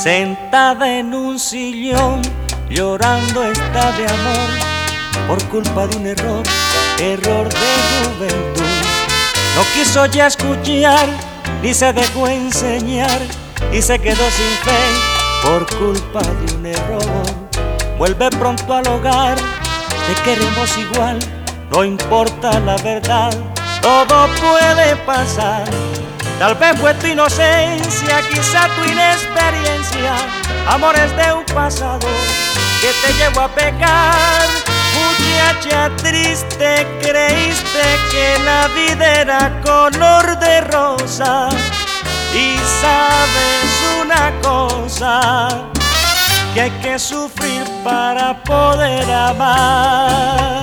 Sentada en un sillón, llorando está de amor, por culpa de un error de juventud. No quiso ya escuchar, ni se dejó enseñar, y se quedó sin fe por culpa de un error. Vuelve pronto al hogar, te queremos igual, no importa la verdad, todo puede pasar. Tal vez fue tu inocencia, quizá tu inexperiencia, amores de un pasado que te llevó a pecar. Muchacha triste, creíste que la vida era color de rosa. Y sabes una cosa, que hay que sufrir para poder amar.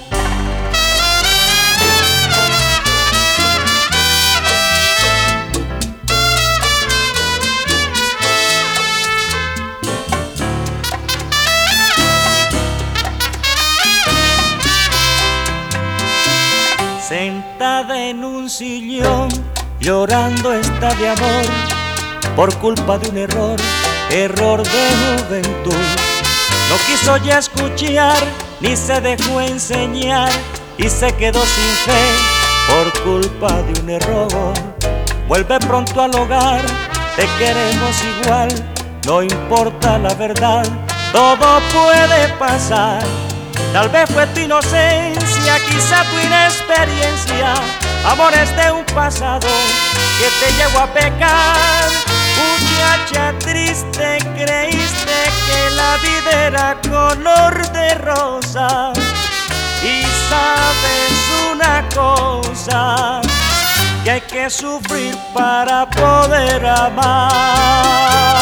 Sentada en un sillón, llorando está de amor, por culpa de un error de juventud. No quiso ya escuchar, ni se dejó enseñar, y se quedó sin fe por culpa de un error. Vuelve pronto al hogar, te queremos igual, no importa la verdad, todo puede pasar. Tal vez fue tu inocencia, quizá tu inexperiencia, amores de un pasado que te llevó a pecar. Muchacha triste, creíste que la vida era color de rosa. Y sabes una cosa, que hay que sufrir para poder amar.